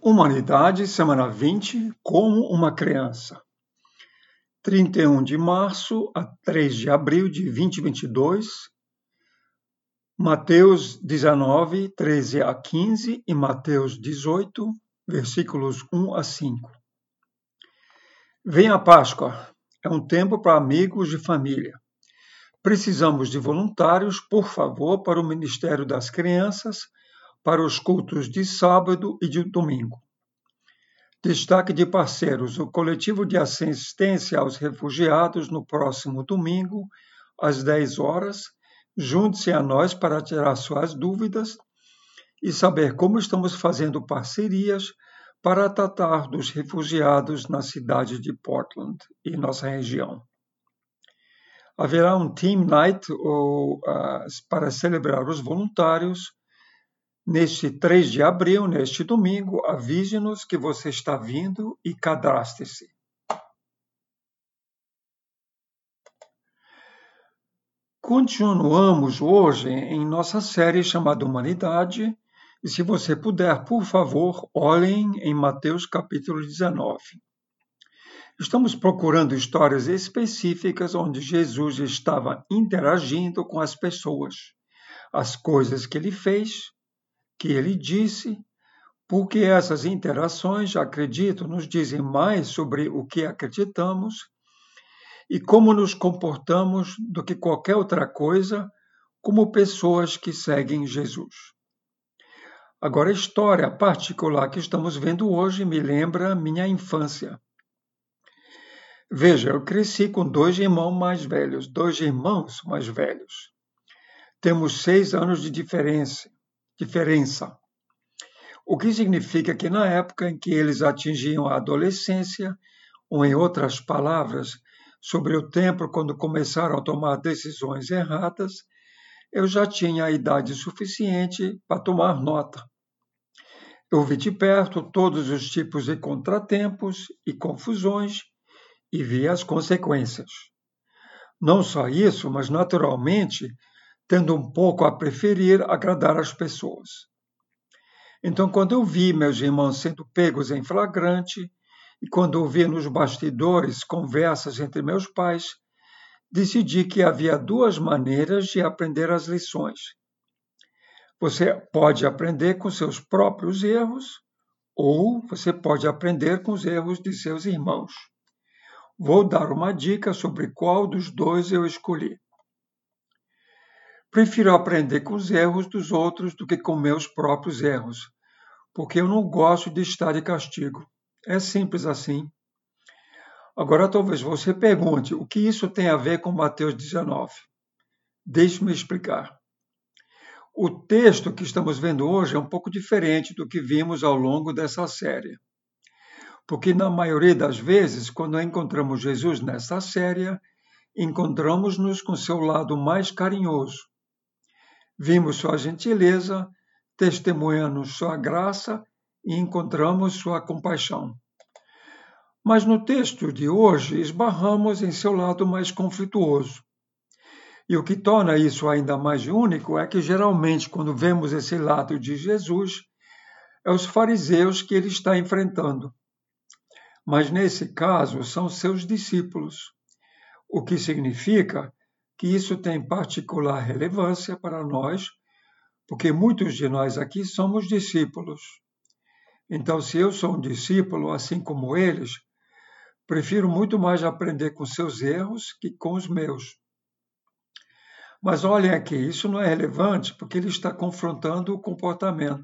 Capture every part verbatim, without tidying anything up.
Humanidade, semana vinte, como uma criança. trinta e um de março a três de abril de dois mil e vinte e dois, Mateus dezenove, treze a quinze e Mateus dezoito, versículos um a cinco. Vem a Páscoa, é um tempo para amigos e família. Precisamos de voluntários, por favor, para o Ministério das Crianças, para os cultos de sábado e de domingo. Destaque de parceiros: o Coletivo de Assistência aos Refugiados no próximo domingo, às dez horas. Junte-se a nós para tirar suas dúvidas e saber como estamos fazendo parcerias para tratar dos refugiados na cidade de Portland e nossa região. Haverá um Team Night ou, uh, para celebrar os voluntários. Neste três de abril, neste domingo, avise-nos que você está vindo e cadastre-se. Continuamos hoje em nossa série chamada Humanidade, e se você puder, por favor, olhem em Mateus capítulo dezenove. Estamos procurando histórias específicas onde Jesus estava interagindo com as pessoas, as coisas que ele fez, que ele disse, porque essas interações, acredito, nos dizem mais sobre o que acreditamos e como nos comportamos do que qualquer outra coisa, como pessoas que seguem Jesus. Agora, a história particular que estamos vendo hoje me lembra minha infância. Veja, eu cresci com dois irmãos mais velhos, dois irmãos mais velhos. Temos seis anos de diferença. diferença. O que significa que na época em que eles atingiam a adolescência, ou em outras palavras, sobre o tempo quando começaram a tomar decisões erradas, eu já tinha a idade suficiente para tomar nota. Eu vi de perto todos os tipos de contratempos e confusões e vi as consequências. Não só isso, mas naturalmente, tendo um pouco a preferir agradar as pessoas. Então, quando eu vi meus irmãos sendo pegos em flagrante, e quando ouvi nos bastidores conversas entre meus pais, decidi que havia duas maneiras de aprender as lições. Você pode aprender com seus próprios erros, ou você pode aprender com os erros de seus irmãos. Vou dar uma dica sobre qual dos dois eu escolhi. Prefiro aprender com os erros dos outros do que com meus próprios erros, porque eu não gosto de estar de castigo. É simples assim. Agora, talvez você pergunte, o que isso tem a ver com Mateus dezenove? Deixe-me explicar. O texto que estamos vendo hoje é um pouco diferente do que vimos ao longo dessa série. Porque, na maioria das vezes, quando encontramos Jesus nessa série, encontramos-nos com seu lado mais carinhoso. Vimos sua gentileza, testemunhamos sua graça e encontramos sua compaixão. Mas no texto de hoje esbarramos em seu lado mais conflituoso. E o que torna isso ainda mais único é que geralmente quando vemos esse lado de Jesus, é os fariseus que ele está enfrentando. Mas nesse caso são seus discípulos, o que significa que isso tem particular relevância para nós, porque muitos de nós aqui somos discípulos. Então, se eu sou um discípulo, assim como eles, prefiro muito mais aprender com seus erros que com os meus. Mas olhem aqui, isso não é relevante porque ele está confrontando o comportamento.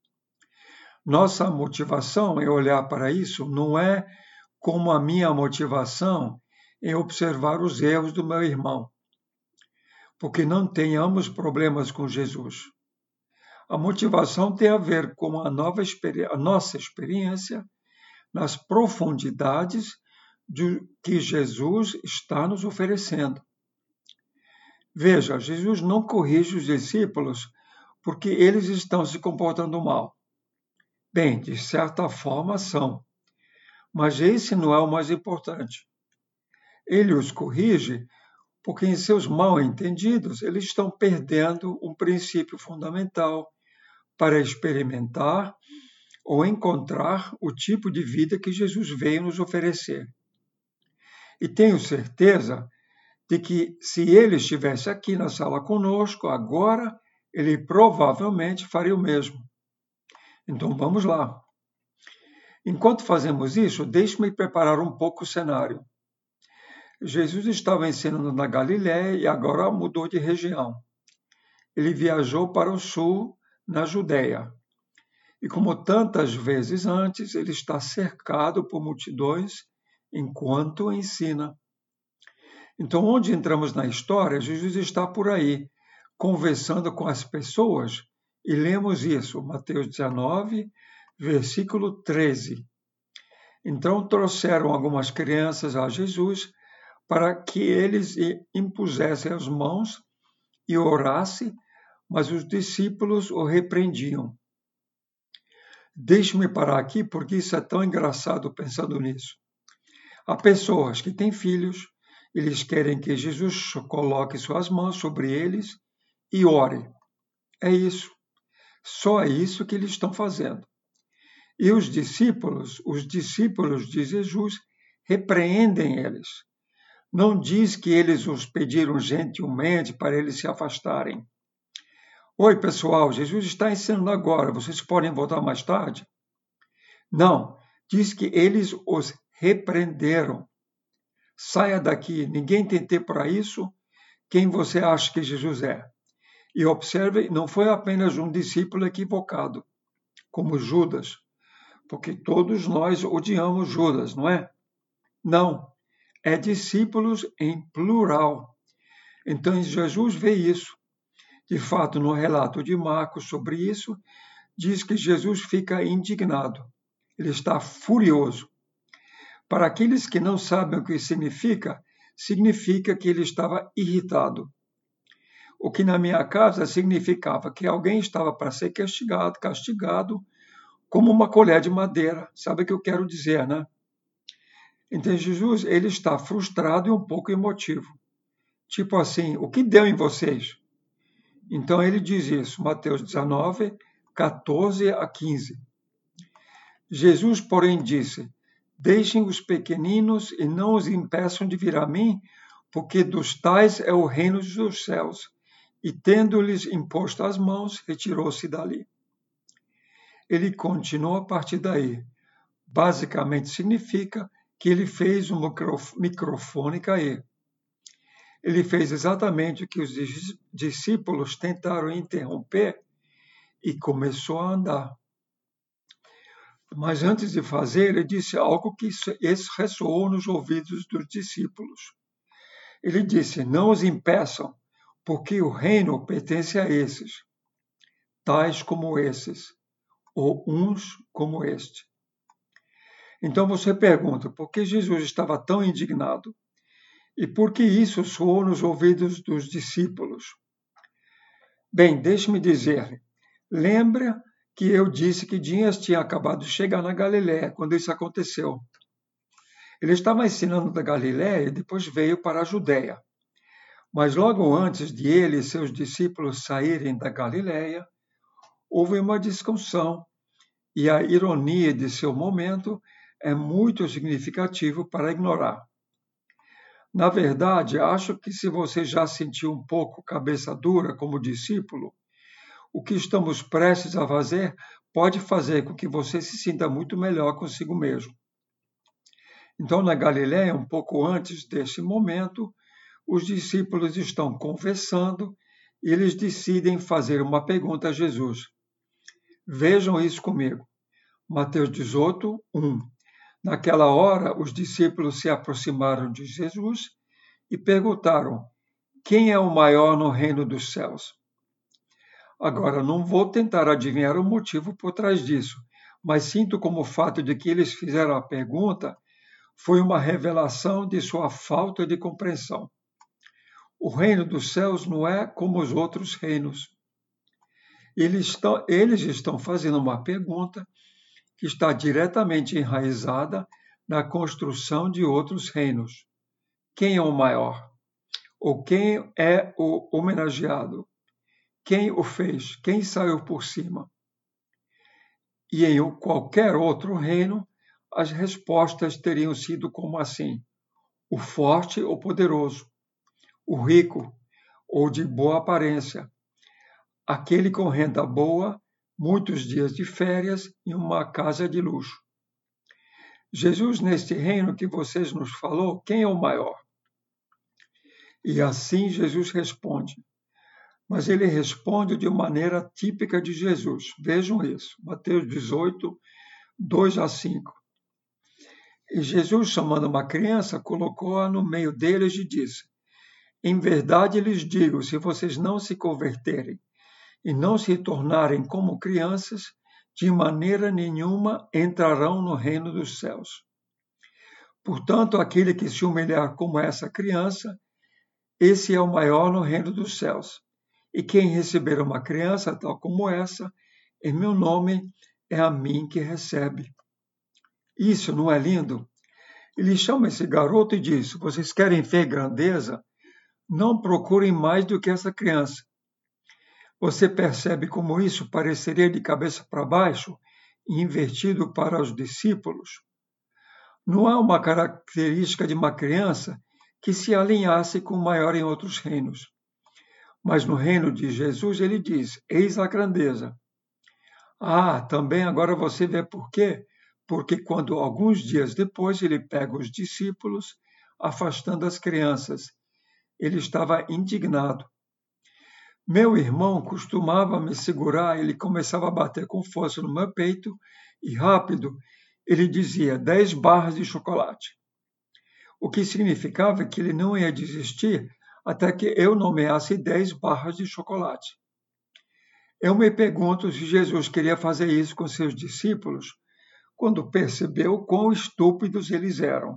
Nossa motivação em olhar para isso não é como a minha motivação em observar os erros do meu irmão, porque não tenhamos problemas com Jesus. A motivação tem a ver com a, nova experi- a nossa experiência nas profundidades de que Jesus está nos oferecendo. Veja, Jesus não corrige os discípulos porque eles estão se comportando mal. Bem, de certa forma são, mas esse não é o mais importante. Ele os corrige porque em seus mal-entendidos eles estão perdendo um princípio fundamental para experimentar ou encontrar o tipo de vida que Jesus veio nos oferecer. E tenho certeza de que, se ele estivesse aqui na sala conosco agora, ele provavelmente faria o mesmo. Então vamos lá. Enquanto fazemos isso, deixe-me preparar um pouco o cenário. Jesus estava ensinando na Galiléia e agora mudou de região. Ele viajou para o sul, na Judéia. E como tantas vezes antes, ele está cercado por multidões enquanto ensina. Então, onde entramos na história, Jesus está por aí, conversando com as pessoas, e lemos isso, Mateus dezenove, versículo treze. Então trouxeram algumas crianças a Jesus para que eles impusessem as mãos e orasse, mas os discípulos o repreendiam. Deixe-me parar aqui porque isso é tão engraçado pensando nisso. Há pessoas que têm filhos, eles querem que Jesus coloque suas mãos sobre eles e ore. É isso. Só é isso que eles estão fazendo. E os discípulos, os discípulos de Jesus, repreendem eles. Não diz que eles os pediram gentilmente para eles se afastarem. Oi, pessoal, Jesus está ensinando agora, vocês podem voltar mais tarde? Não, diz que eles os repreenderam. Saia daqui, ninguém tem tempo para isso. Quem você acha que Jesus é? E observe, não foi apenas um discípulo equivocado, como Judas, porque todos nós odiamos Judas, não é? Não, é discípulos em plural. Então Jesus vê isso. De fato, no relato de Marcos sobre isso, diz que Jesus fica indignado. Ele está furioso. Para aqueles que não sabem o que significa, significa que ele estava irritado. O que na minha casa significava que alguém estava para ser castigado, castigado como uma colher de madeira. Sabe o que eu quero dizer, né? Então Jesus, ele está frustrado e um pouco emotivo. Tipo assim, o que deu em vocês? Então ele diz isso, Mateus dezenove, catorze a quinze. Jesus, porém, disse: Deixem os pequeninos e não os impeçam de vir a mim, porque dos tais é o reino dos céus. E tendo-lhes imposto as mãos, retirou-se dali. Ele continuou a partir daí. Basicamente significa que ele fez um microfone cair. Ele fez exatamente o que os discípulos tentaram interromper e começou a andar. Mas antes de fazer, ele disse algo que ressoou nos ouvidos dos discípulos. Ele disse: Não os impeçam, porque o reino pertence a esses, tais como esses, ou uns como este. Então você pergunta, por que Jesus estava tão indignado? E por que isso soou nos ouvidos dos discípulos? Bem, deixe-me dizer, lembra que eu disse que Dias tinha acabado de chegar na Galiléia quando isso aconteceu. Ele estava ensinando da Galiléia e depois veio para a Judéia. Mas logo antes de ele e seus discípulos saírem da Galiléia, houve uma discussão e a ironia de seu momento é muito significativo para ignorar. Na verdade, acho que se você já sentiu um pouco cabeça dura como discípulo, o que estamos prestes a fazer pode fazer com que você se sinta muito melhor consigo mesmo. Então, na Galiléia, um pouco antes desse momento, os discípulos estão conversando e eles decidem fazer uma pergunta a Jesus. Vejam isso comigo. Mateus dezoito, um. Naquela hora, os discípulos se aproximaram de Jesus e perguntaram: Quem é o maior no reino dos céus? Agora, não vou tentar adivinhar o motivo por trás disso, mas sinto como o fato de que eles fizeram a pergunta foi uma revelação de sua falta de compreensão. O reino dos céus não é como os outros reinos. Eles estão, eles estão fazendo uma pergunta que está diretamente enraizada na construção de outros reinos. Quem é o maior? Ou quem é o homenageado? Quem o fez? Quem saiu por cima? E em qualquer outro reino, as respostas teriam sido como assim: o forte ou poderoso, o rico ou de boa aparência, aquele com renda boa, muitos dias de férias e uma casa de luxo. Jesus, neste reino que vocês nos falou, quem é o maior? E assim Jesus responde. Mas ele responde de maneira típica de Jesus. Vejam isso, Mateus dezoito, dois a cinco. E Jesus, chamando uma criança, colocou-a no meio deles e disse: Em verdade lhes digo, se vocês não se converterem e não se tornarem como crianças, de maneira nenhuma entrarão no reino dos céus. Portanto, aquele que se humilhar como essa criança, esse é o maior no reino dos céus. E quem receber uma criança tal como essa, em meu nome, é a mim que recebe. Isso não é lindo? Ele chama esse garoto e diz: vocês querem ver grandeza? Não procurem mais do que essa criança. Você percebe como isso pareceria de cabeça para baixo e invertido para os discípulos? Não há uma característica de uma criança que se alinhasse com o maior em outros reinos. Mas no reino de Jesus ele diz: eis a grandeza. Ah, também agora você vê por quê? Porque quando alguns dias depois ele pega os discípulos, afastando as crianças, ele estava indignado. Meu irmão costumava me segurar, ele começava a bater com força no meu peito e rápido ele dizia dez barras de chocolate. O que significava que ele não ia desistir até que eu nomeasse dez barras de chocolate. Eu me pergunto se Jesus queria fazer isso com seus discípulos quando percebeu quão estúpidos eles eram.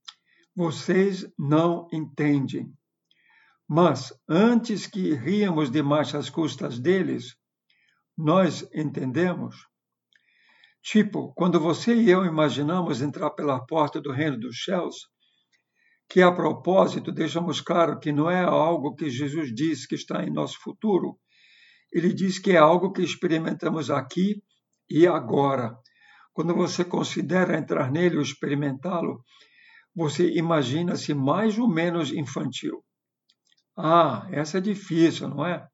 Vocês não entendem. Mas, antes que ríamos demais às custas deles, nós entendemos. Tipo, quando você e eu imaginamos entrar pela porta do reino dos céus, que a propósito deixamos claro que não é algo que Jesus diz que está em nosso futuro, ele diz que é algo que experimentamos aqui e agora. Quando você considera entrar nele ou experimentá-lo, você imagina-se mais ou menos infantil. Ah, essa é difícil, não é?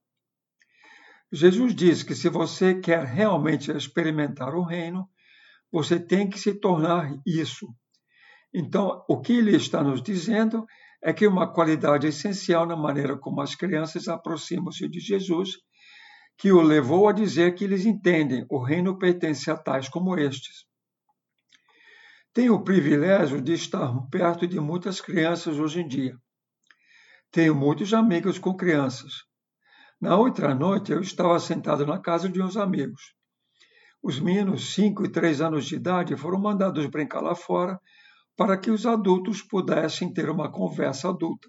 Jesus diz que se você quer realmente experimentar o reino, você tem que se tornar isso. Então, o que ele está nos dizendo é que uma qualidade essencial na maneira como as crianças aproximam-se de Jesus, que o levou a dizer que eles entendem, o reino pertence a tais como estes. Tenho o privilégio de estar perto de muitas crianças hoje em dia. Tenho muitos amigos com crianças. Na outra noite, eu estava sentado na casa de uns amigos. Os meninos, cinco e três anos de idade, foram mandados brincar lá fora para que os adultos pudessem ter uma conversa adulta.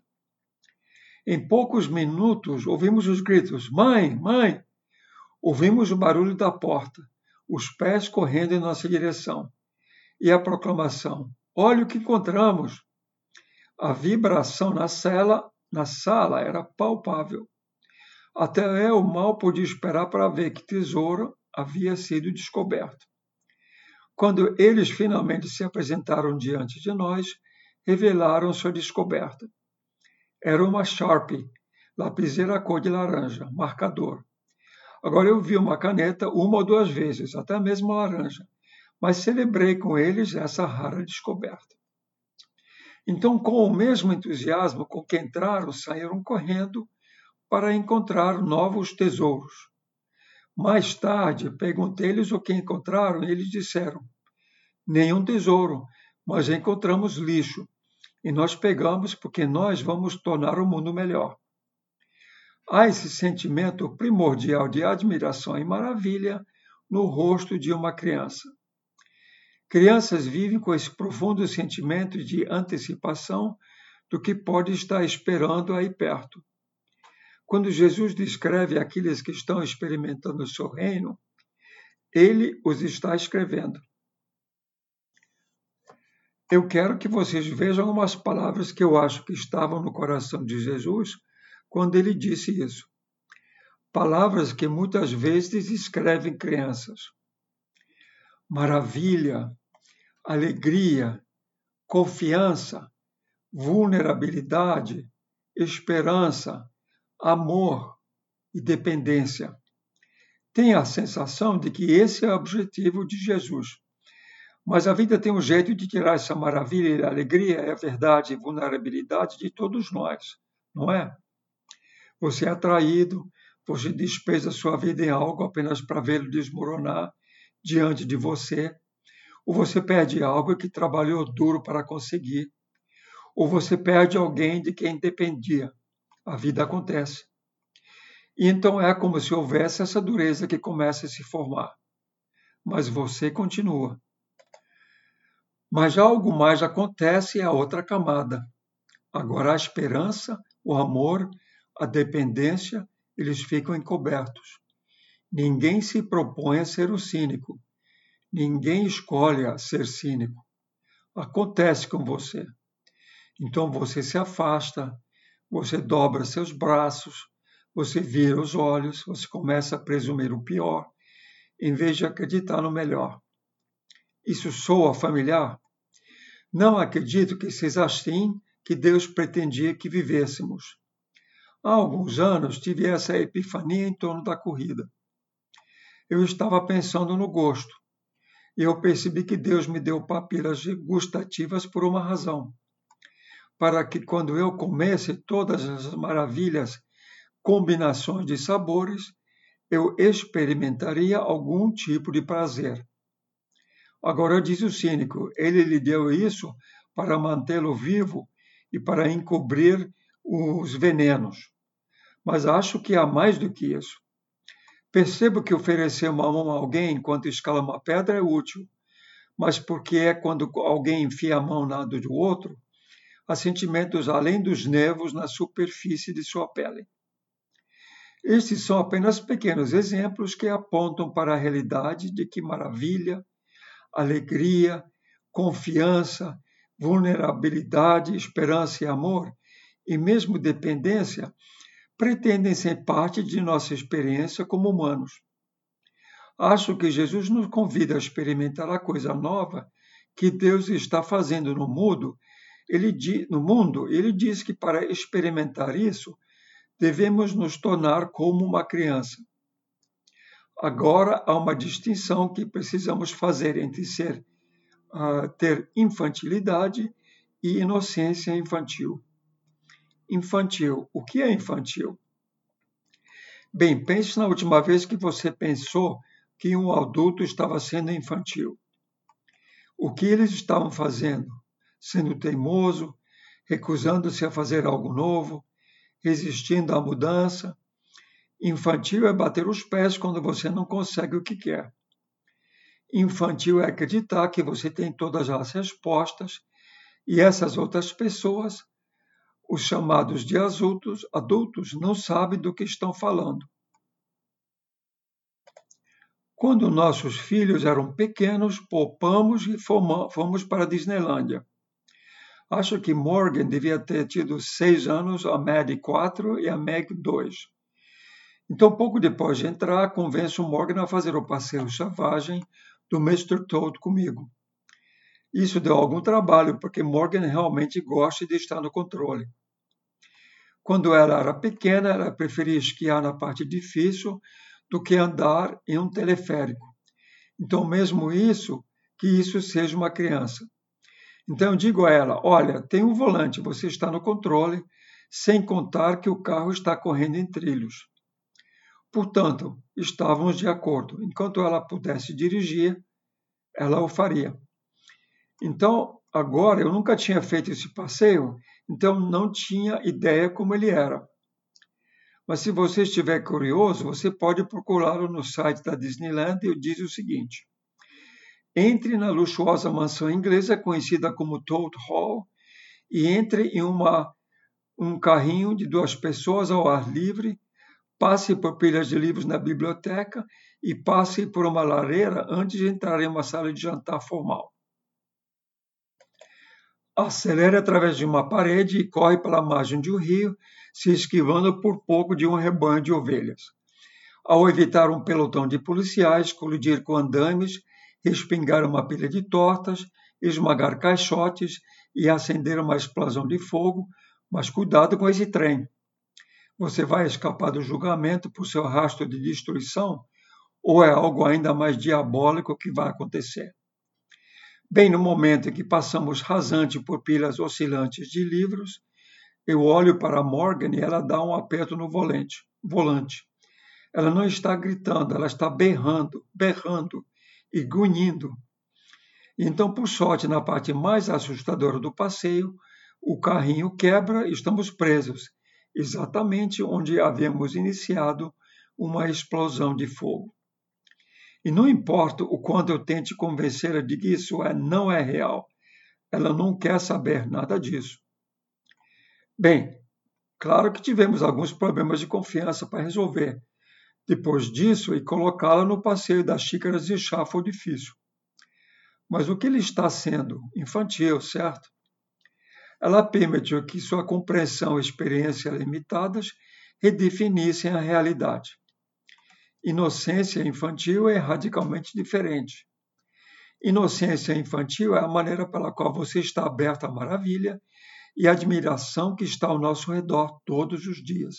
Em poucos minutos, ouvimos os gritos: Mãe, mãe! Ouvimos o barulho da porta, os pés correndo em nossa direção. E a proclamação: Olha o que encontramos! A vibração na sala, na sala era palpável. Até eu mal podia esperar para ver que tesouro havia sido descoberto. Quando eles finalmente se apresentaram diante de nós, revelaram sua descoberta. Era uma Sharpie, lapiseira cor de laranja, marcador. Agora eu vi uma caneta uma ou duas vezes, até mesmo laranja, mas celebrei com eles essa rara descoberta. Então, com o mesmo entusiasmo com que entraram, saíram correndo para encontrar novos tesouros. Mais tarde, perguntei-lhes o que encontraram e eles disseram: nenhum tesouro, mas encontramos lixo, e nós pegamos porque nós vamos tornar o mundo melhor. Há esse sentimento primordial de admiração e maravilha no rosto de uma criança. Crianças vivem com esse profundo sentimento de antecipação do que pode estar esperando aí perto. Quando Jesus descreve aqueles que estão experimentando o seu reino, ele os está escrevendo. Eu quero que vocês vejam umas palavras que eu acho que estavam no coração de Jesus quando ele disse isso. Palavras que muitas vezes escrevem crianças. maravilha, alegria, confiança, vulnerabilidade, esperança, amor e dependência. Tenho a sensação de que esse é o objetivo de Jesus. Mas a vida tem um jeito de tirar essa maravilha e alegria, é a verdade e vulnerabilidade de todos nós, não é? Você é atraído, você despesa sua vida em algo apenas para vê-lo desmoronar diante de você, ou você perde algo que trabalhou duro para conseguir, ou você perde alguém de quem dependia. A vida acontece. E então é como se houvesse essa dureza que começa a se formar. Mas você continua. Mas já algo mais acontece, é a outra camada. Agora a esperança, o amor, a dependência, eles ficam encobertos. Ninguém se propõe a ser o cínico. Ninguém escolhe a ser cínico. Acontece com você. Então você se afasta, você dobra seus braços, você vira os olhos, você começa a presumir o pior, em vez de acreditar no melhor. Isso soa familiar? Não acredito que seja assim que Deus pretendia que vivêssemos. Há alguns anos tive essa epifania em torno da corrida. Eu estava pensando no gosto, e eu percebi que Deus me deu papilas gustativas por uma razão. Para que quando eu comesse todas as maravilhas, combinações de sabores, eu experimentaria algum tipo de prazer. Agora diz o cínico, ele lhe deu isso para mantê-lo vivo e para encobrir os venenos. Mas acho que há mais do que isso. Percebo que oferecer uma mão a alguém enquanto escala uma pedra é útil, mas porque é quando alguém enfia a mão na do outro, há sentimentos além dos nervos na superfície de sua pele. Estes são apenas pequenos exemplos que apontam para a realidade de que maravilha, alegria, confiança, vulnerabilidade, esperança e amor, e mesmo dependência, pretendem ser parte de nossa experiência como humanos. Acho que Jesus nos convida a experimentar a coisa nova que Deus está fazendo no mundo. Ele, no mundo, ele diz que para experimentar isso, devemos nos tornar como uma criança. Agora há uma distinção que precisamos fazer entre ser, uh, ter infantilidade e inocência infantil. Infantil. O que é infantil? Bem, pense na última vez que você pensou que um adulto estava sendo infantil. O que eles estavam fazendo? Sendo teimoso, recusando-se a fazer algo novo, resistindo à mudança. Infantil é bater os pés quando você não consegue o que quer. Infantil é acreditar que você tem todas as respostas e essas outras pessoas, os chamados de adultos, adultos, não sabem do que estão falando. Quando nossos filhos eram pequenos, poupamos e fomos para a Disneylândia. Acho que Morgan devia ter tido seis anos, a Maddie quatro e a Meg dois. Então, pouco depois de entrar, convenço Morgan a fazer o passeio selvagem do mister Toad comigo. Isso deu algum trabalho, porque Morgan realmente gosta de estar no controle. Quando ela era pequena, ela preferia esquiar na parte difícil do que andar em um teleférico. Então, mesmo isso, que isso seja uma criança. Então, eu digo a ela, olha, tem um volante, você está no controle, sem contar que o carro está correndo em trilhos. Portanto, estávamos de acordo. Enquanto ela pudesse dirigir, ela o faria. Então, agora, eu nunca tinha feito esse passeio, então não tinha ideia como ele era. Mas se você estiver curioso, você pode procurá-lo no site da Disneyland e diz o seguinte. Entre na luxuosa mansão inglesa conhecida como Toad Hall e entre em uma, um carrinho de duas pessoas ao ar livre, passe por pilhas de livros na biblioteca e passe por uma lareira antes de entrar em uma sala de jantar formal. Acelere através de uma parede e corre pela margem de um rio, se esquivando por pouco de um rebanho de ovelhas. Ao evitar um pelotão de policiais, colidir com andames, respingar uma pilha de tortas, esmagar caixotes e acender uma explosão de fogo, mas cuidado com esse trem. Você vai escapar do julgamento por seu rastro de destruição ou é algo ainda mais diabólico que vai acontecer? Bem, no momento em que passamos rasante por pilhas oscilantes de livros, eu olho para Morgan e ela dá um aperto no volante. volante. Ela não está gritando, ela está berrando, berrando e grunhindo. Então, por sorte, na parte mais assustadora do passeio, o carrinho quebra e estamos presos, exatamente onde havíamos iniciado uma explosão de fogo. E não importa o quanto eu tente convencê-la de que isso é, não é real, ela não quer saber nada disso. Bem, claro que tivemos alguns problemas de confiança para resolver. Depois disso, e colocá-la no passeio das xícaras de chá foi difícil. Mas o que ele está sendo? Infantil, certo? Ela permitiu que sua compreensão e experiência limitadas redefinissem a realidade. Inocência infantil é radicalmente diferente. Inocência infantil é a maneira pela qual você está aberto à maravilha e à admiração que está ao nosso redor todos os dias.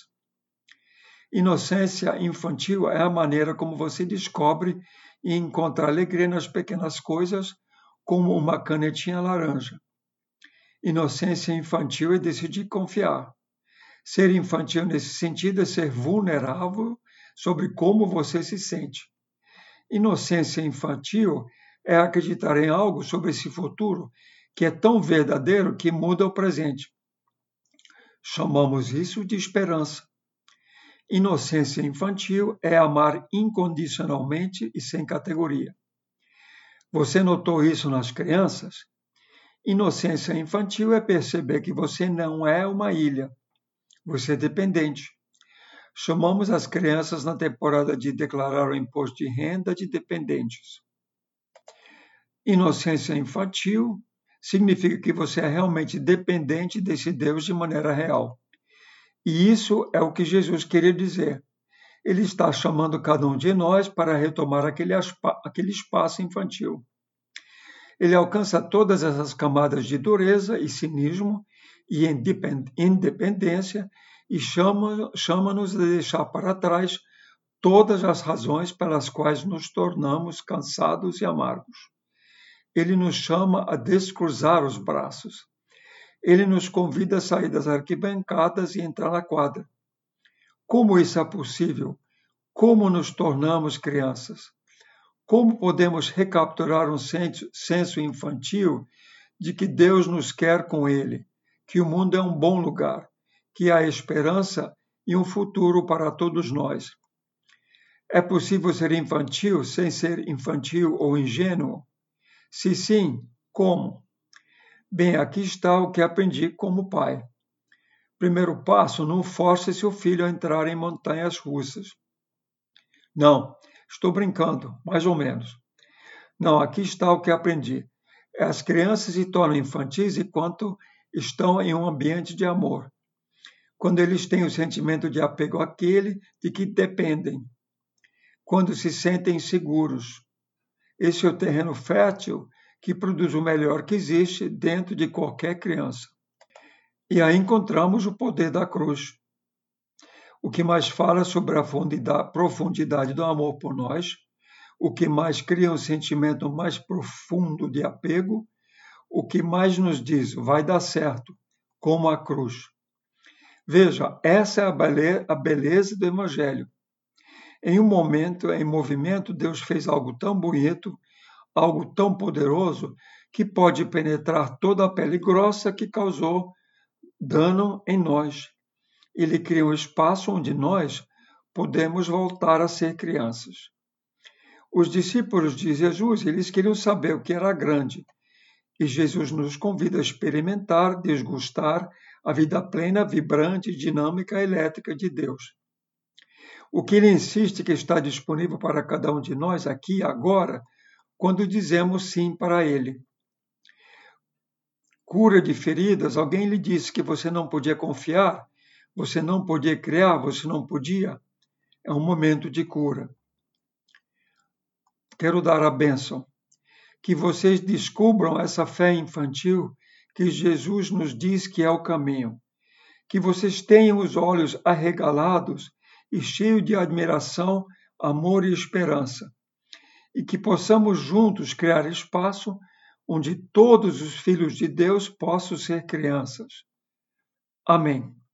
Inocência infantil é a maneira como você descobre e encontra alegria nas pequenas coisas, como uma canetinha laranja. Inocência infantil é decidir confiar. Ser infantil nesse sentido é ser vulnerável sobre como você se sente. Inocência infantil é acreditar em algo sobre esse futuro que é tão verdadeiro que muda o presente. Chamamos isso de esperança. Inocência infantil é amar incondicionalmente e sem categoria. Você notou isso nas crianças? Inocência infantil é perceber que você não é uma ilha. Você é dependente. Chamamos as crianças na temporada de declarar o imposto de renda de dependentes. Inocência infantil significa que você é realmente dependente desse Deus de maneira real. E isso é o que Jesus queria dizer. Ele está chamando cada um de nós para retomar aquele, aquele espaço infantil. Ele alcança todas essas camadas de dureza e cinismo e independência e chama, chama-nos a deixar para trás todas as razões pelas quais nos tornamos cansados e amargos. Ele nos chama a descruzar os braços. Ele nos convida a sair das arquibancadas e entrar na quadra. Como isso é possível? Como nos tornamos crianças? Como podemos recapturar um senso infantil de que Deus nos quer com Ele, que o mundo é um bom lugar, que há esperança e um futuro para todos nós? É possível ser infantil sem ser infantil ou ingênuo? Se sim, como? Bem, aqui está o que aprendi como pai. Primeiro passo, não force seu filho a entrar em montanhas russas. Não, estou brincando, mais ou menos. Não, aqui está o que aprendi. As crianças se tornam infantis enquanto estão em um ambiente de amor. Quando eles têm o sentimento de apego àquele de que dependem. Quando se sentem seguros. Esse é o terreno fértil que produz o melhor que existe dentro de qualquer criança. E aí encontramos o poder da cruz. O que mais fala sobre a profundidade do amor por nós, o que mais cria um sentimento mais profundo de apego, o que mais nos diz, vai dar certo, como a cruz. Veja, essa é a beleza do Evangelho. Em um momento, em movimento, Deus fez algo tão bonito, algo tão poderoso, que pode penetrar toda a pele grossa que causou dano em nós. Ele cria um espaço onde nós podemos voltar a ser crianças. Os discípulos de Jesus, eles queriam saber o que era grande. E Jesus nos convida a experimentar, desgustar a vida plena, vibrante, dinâmica, elétrica de Deus. O que ele insiste que está disponível para cada um de nós aqui, agora, quando dizemos sim para ele. Cura de feridas, alguém lhe disse que você não podia confiar, você não podia criar, você não podia. É um momento de cura. Quero dar a bênção. que vocês descubram essa fé infantil que Jesus nos diz que é o caminho. Que vocês tenham os olhos arregalados e cheios de admiração, amor e esperança. E que possamos juntos criar espaço onde todos os filhos de Deus possam ser crianças. Amém.